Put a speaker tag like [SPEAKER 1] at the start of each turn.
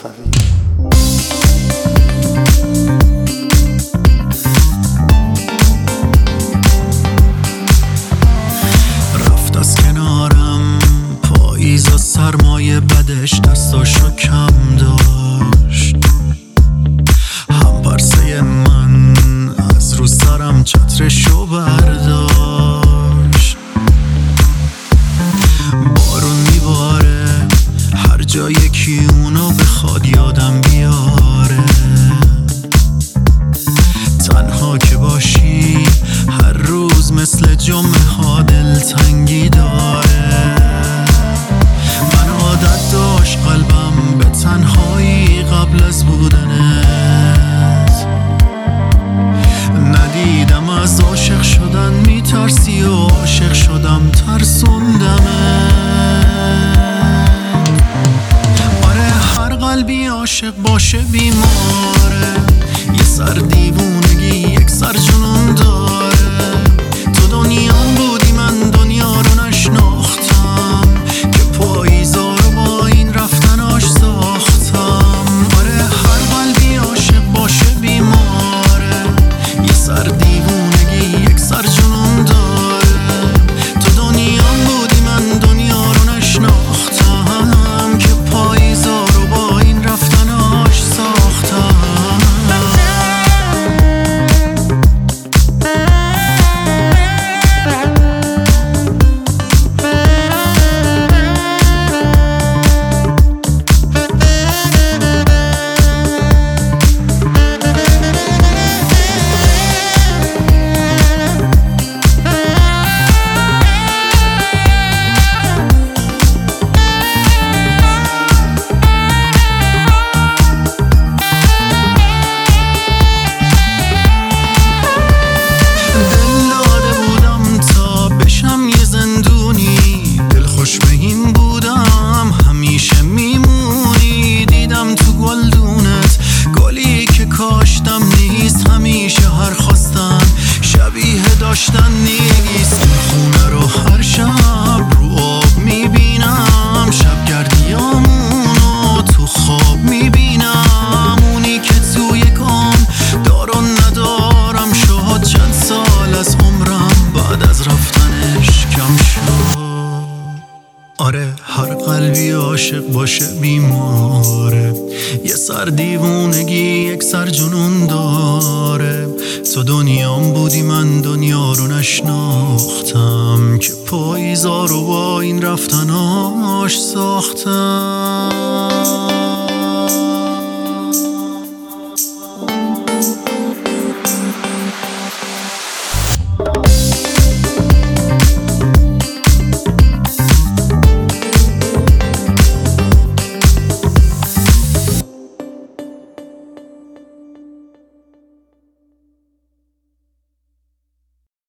[SPEAKER 1] صفوی.
[SPEAKER 2] رفت از کنارم پاییز و سرمایه بدش دستاشو کم داشت، هم پرسه من از رو سرم چترشو برداشت. بارون میباره هر جا یکی اونو بخواد یادم بیاره، تنها که باشی هر روز مثل جمعه ها دلتنگی داره. من عادت داشت قلبم به تنهایی قبل از بودنت، ندیدم از عاشق شدن میترسی و عاشق شدم ترسوندمت. آره هر قلبی عاشق باشه بیماره، یه سر دیوونگی یک سر جنون داره. تو دنیام بودی من دنیا رو نشناختم، که پاییزا رو با این رفتناش ساختم. آره هر قلبی عاشق باشه بیماره، یه سر دیوونگی یک سر جنون داره. تو دنیام بودی من دنیا رو نشناختم، که پاییزا رو با این رفتناش ساختم. کاشتم نیست همیشه هر خواستن شبیه داشتن نیست. این خونه رو هر شب رو آب میبینم، شب گردیامونو تو خواب میبینم. اونی که توی کام دارم ندارم شد، چند سال از عمرم بعد از رفتنش کم شد. آره هر قلبی عاشق باشه بیماره، یه سر دیوونگی یک سر جنون داره. تو دنیام بودی من دنیا رو نشناختم، که پاییزا رو با این رفتناش ساختم.